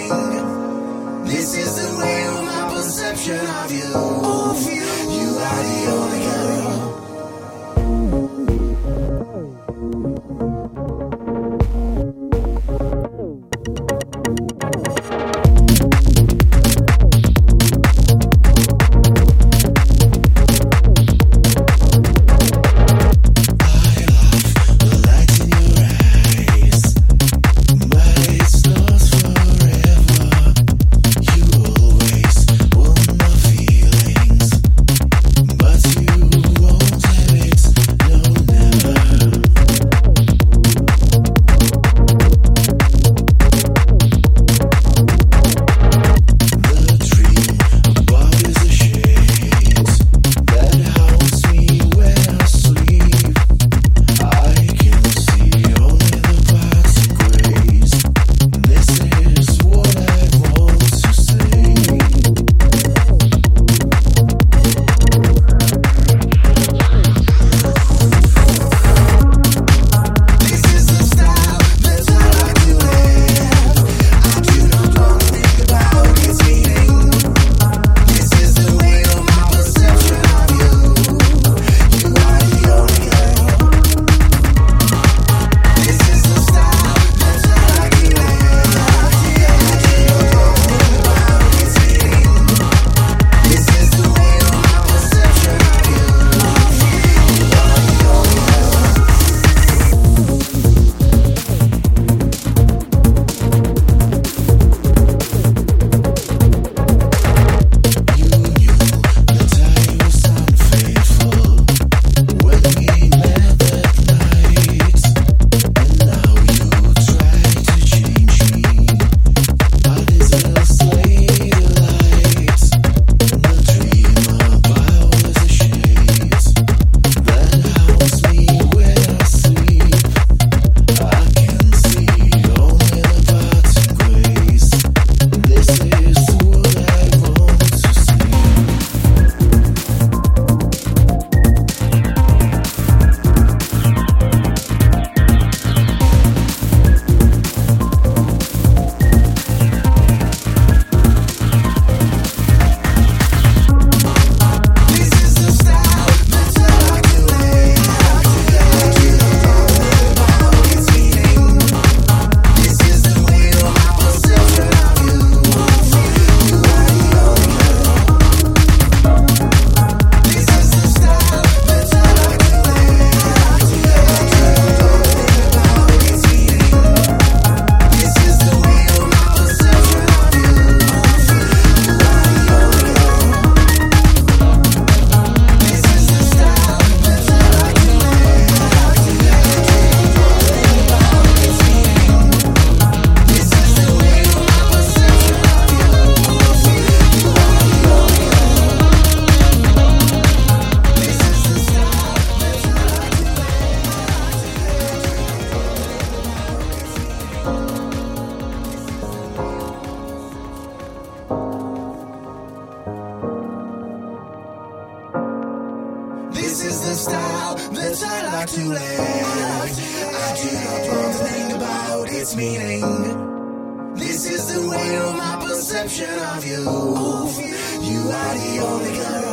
meaning. This is the way of my perception of you. You are the only girl. This is the style that I like to live. I do not want to think about its meaning. This is the way of my perception of you. You are the only girl.